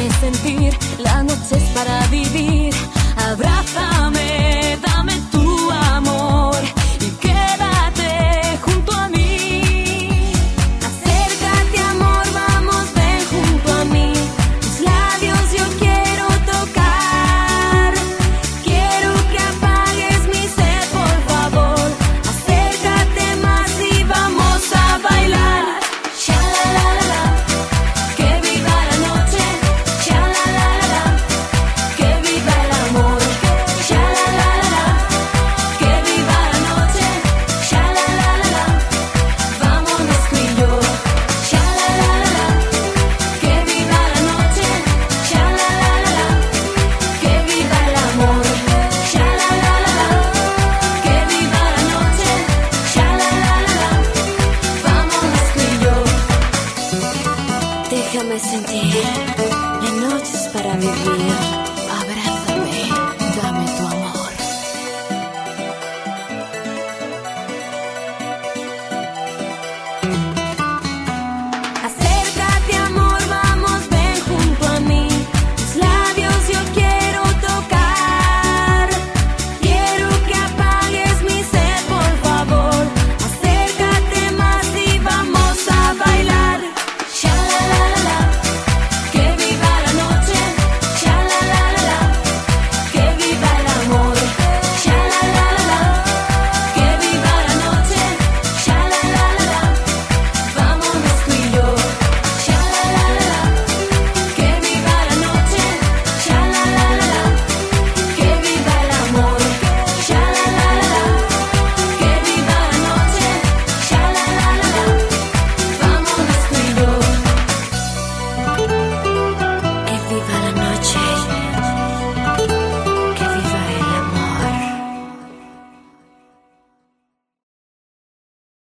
Déjame sentir, la noche es para vivir. Abrázame, dame tu amor y quédate junto a mí. Acércate, amor, vamos, ven junto a mí. Tus labios yo quiero tocar. Quiero que apagues mi sed, por favor. Acércate más y vamos a bailar. Sha la la la la, que viva la noche. Sha la la la la, que viva el amor. Sha la la la la, que viva la noche. Sha la la la la, vámonos tú y yo. Sha la la la la, que viva la noche. Sha la la la la, que viva el amor. Sha la la la la, que viva la noche. Sha la la la la, vámonos tú y yo. Déjame sentir, la noche es para vivir.